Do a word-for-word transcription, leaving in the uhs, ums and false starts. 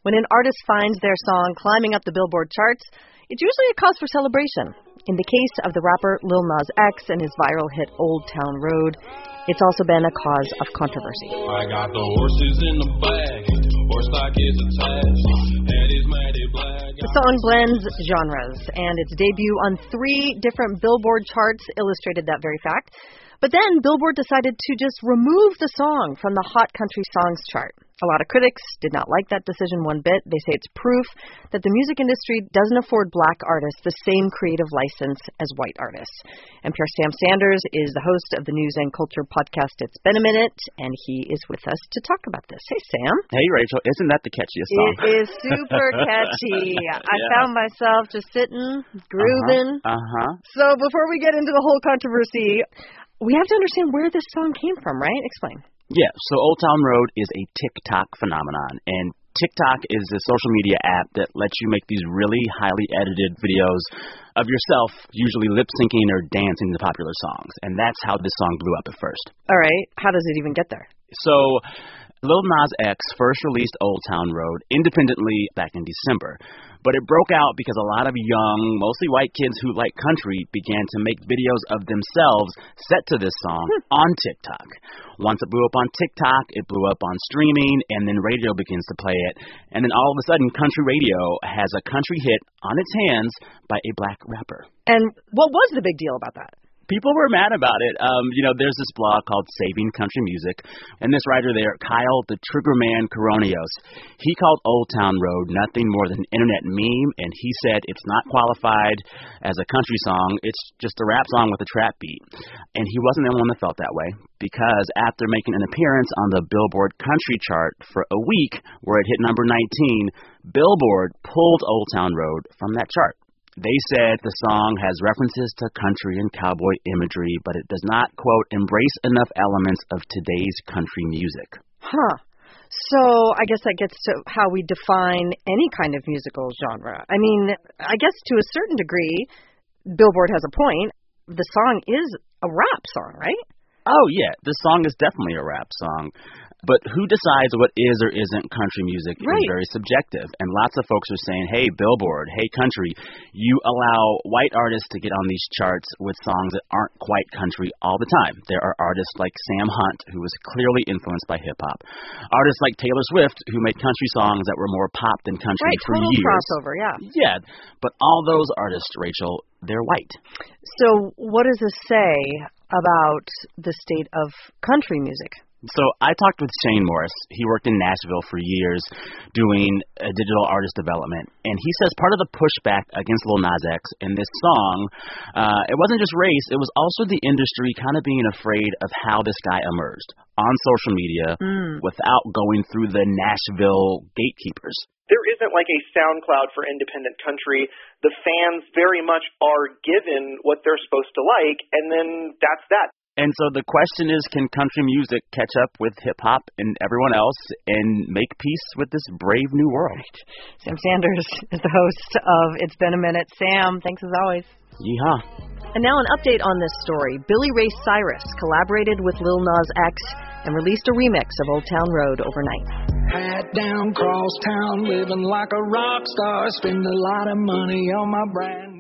When an artist finds their song climbing up the Billboard charts, it's usually a cause for celebration. In the case of the rapper Lil Nas X and his viral hit Old Town Road, it's also been a cause of controversy. I got the horses in the bag, horse stock is attached, head is matted black. The song blends genres, and its debut on three different Billboard charts illustrated that very fact. But then Billboard decided to just remove the song from the Hot Country Songs chart. A lot of critics did not like that decision one bit. They say it's proof that the music industry doesn't afford black artists the same creative license as white artists. N P R's Sam Sanders is the host of the news and culture podcast It's Been a Minute, and he is with us to talk about this. Hey, Sam. Hey, Rachel. Isn't that the catchiest song? It is super catchy. I yeah. found myself just sitting, grooving. Uh-huh. uh-huh. So before we get into the whole controversy, we have to understand where this song came from, right? Explain. Yeah, so Old Town Road is a TikTok phenomenon, and TikTok is a social media app that lets you make these really highly edited videos of yourself, usually lip-syncing or dancing to popular songs, and that's how this song blew up at first. All right, how does it even get there? So Lil Nas X first released Old Town Road independently back in December, but it broke out because a lot of young, mostly white kids who like country began to make videos of themselves set to this song on TikTok. Once it blew up on TikTok, it blew up on streaming, and then radio begins to play it. And then all of a sudden, country radio has a country hit on its hands by a black rapper. And what was the big deal about that? People were mad about it. Um, you know, there's this blog called Saving Country Music, and this writer there, Kyle the Triggerman Coronios, he called Old Town Road nothing more than an internet meme, and he said it's not qualified as a country song, it's just a rap song with a trap beat. And he wasn't the only one that felt that way, because after making an appearance on the Billboard Country chart for a week, where it hit number nineteen, Billboard pulled Old Town Road from that chart. They said the song has references to country and cowboy imagery, but it does not, quote, embrace enough elements of today's country music. Huh. So I guess that gets to how we define any kind of musical genre. I mean, I guess to a certain degree, Billboard has a point. The song is a rap song, right? Oh, yeah. The song is definitely a rap song. But who decides what is or isn't country music right. is very subjective. And lots of folks are saying, hey, Billboard, hey, country, you allow white artists to get on these charts with songs that aren't quite country all the time. There are artists like Sam Hunt, who was clearly influenced by hip-hop. Artists like Taylor Swift, who made country songs that were more pop than country right, for total years. Crossover, yeah. Yeah, but all those artists, Rachel, they're white. So what does this say about the state of country music? So I talked with Shane Morris. He worked in Nashville for years doing uh, digital artist development. And he says part of the pushback against Lil Nas X in this song, uh, it wasn't just race, it was also the industry kind of being afraid of how this guy emerged on social media mm. without going through the Nashville gatekeepers. There isn't like a SoundCloud for independent country. The fans very much are given what they're supposed to like, and then that's that. And so the question is, can country music catch up with hip-hop and everyone else and make peace with this brave new world? Right. Sam Sanders is the host of It's Been a Minute. Sam, thanks as always. Yeehaw. And now an update on this story. Billy Ray Cyrus collaborated with Lil Nas X and released a remix of Old Town Road overnight. Hat down, cross town, living like a rock star, spend a lot of money on my brand.